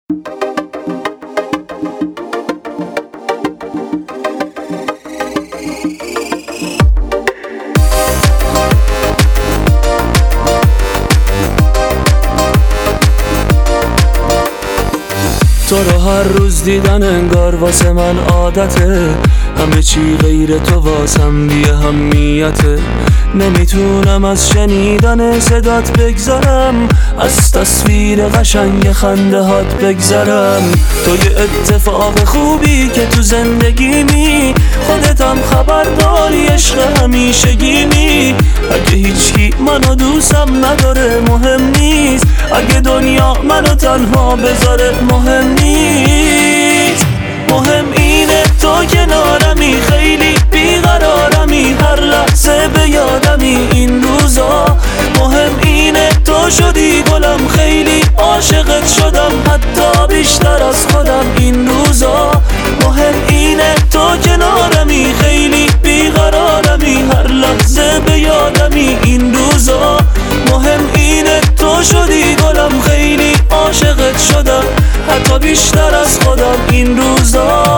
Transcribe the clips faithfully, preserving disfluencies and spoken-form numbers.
تو رو هر روز دیدن انگار واسه من عادته، همه چی غیر تو واسم بی اهمیته. نمیتونم از شنیدن صدات بگذرم، از تصویر قشنگ خنده هات بگذرم. تو یه اتفاق خوبی که تو زندگیمی، خودتم خبر داری عشق همیشگیمی. اگه هیچکی منو دوستم نداره مهم نیست، اگه دنیا منو تنها بذاره مهم نیست. مهم اینه تو کنارمی، خیلی بیقرارمی، هر لحظه به یادمی این روزا. مهم اینه تو شدی گلم، خیلی عاشقت شدم، حتی بیشتر از خودم این روزا. مهم اینه تو کنارمی، خیلی بیقرارمی، هر لحظه به یادمی این روزا. مهم اینه تو شدی گلم، خیلی عاشقت شدم، حتی بیشتر از خودم این روزا.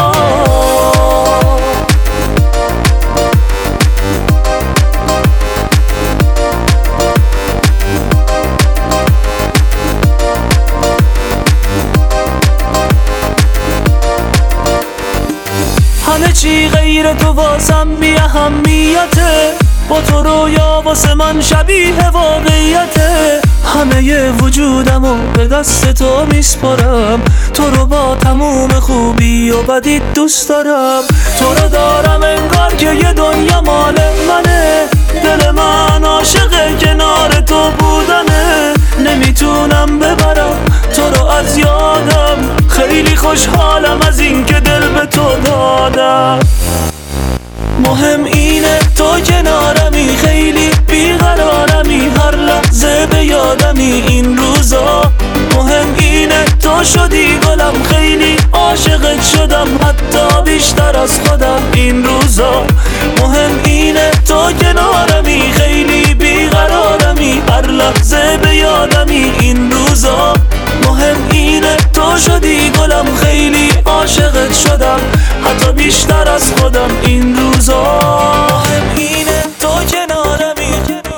همه چی غیر تو واسم بی اهمیته، با تو رویا واسه من شبیه واقعیته. همه وجودمو به دست تو میسپارم، تو رو با تموم خوبی و بدی دوست دارم. تو رو دارم انگار که یه دنیا مال منه، دل من عاشق کنار تو بودنه. نمیتونم ببرم تو رو از یادم، خیلی خوشحالم از این که دل به تو دادم. مهم اینه تو کنارمی، خیلی بیقرارمی، هر لحظه به یادمی این روزا. مهم اینه تو شدی گلم، خیلی عاشقت شدم، حتی بیشتر از خودم این روزا. مهم اینه تو کنارمی، خیلی بیقرارمی، هر لحظه به یادمی این روزا. مهم اینه تو شدی گلم، خیلی عاشقت شدم، حتی بیشتر از خودم این روزا. مهم اینه تو کنارمی،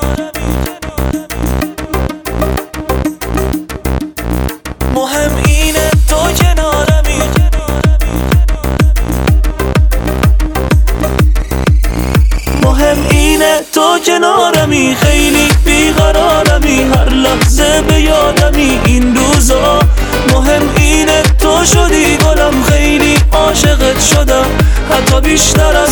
مهم اینه تو کنارمی، مهم اینه تو کنارمی، خیلی بیقرارمی، هر لحظه به یادمی این روزا. مهم اینه تو شدی گلم، خیلی عاشقت شدم، حتی بیشتر